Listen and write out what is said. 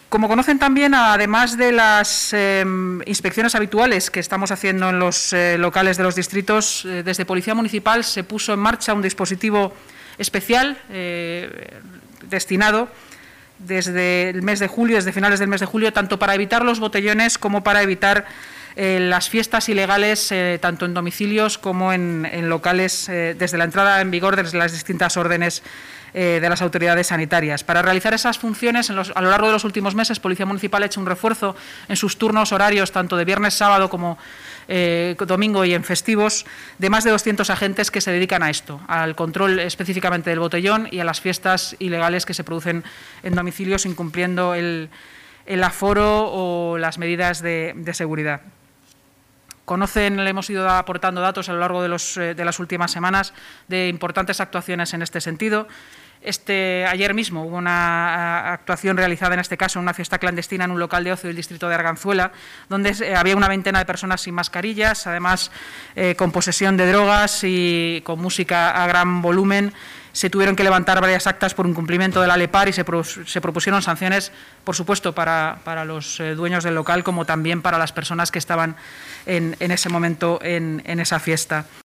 Como conocen también, además de las inspecciones habituales que estamos haciendo en los locales de los distritos, desde Policía Municipal se puso en marcha un dispositivo especial destinado desde el mes de julio, desde finales del mes de julio, tanto para evitar los botellones como para evitar las fiestas ilegales, tanto en domicilios como en locales, desde la entrada en vigor de las distintas órdenes de las autoridades sanitarias. Para realizar esas funciones, a lo largo de los últimos meses, Policía Municipal ha hecho un refuerzo en sus turnos horarios, tanto de viernes, sábado como domingo y en festivos, de más de 200 agentes que se dedican a esto, al control específicamente del botellón y a las fiestas ilegales que se producen en domicilios incumpliendo el aforo o las medidas de seguridad. Conocen, le hemos ido aportando datos a lo largo de las últimas semanas de importantes actuaciones en este sentido. Ayer mismo hubo una actuación realizada, en este caso, en una fiesta clandestina en un local de ocio del distrito de Arganzuela, donde había una veintena de personas sin mascarillas, además con posesión de drogas y con música a gran volumen. Se tuvieron que levantar varias actas por incumplimiento de la LEPAR y se propusieron sanciones, por supuesto, para los dueños del local, como también para las personas que estaban en ese momento en esa fiesta.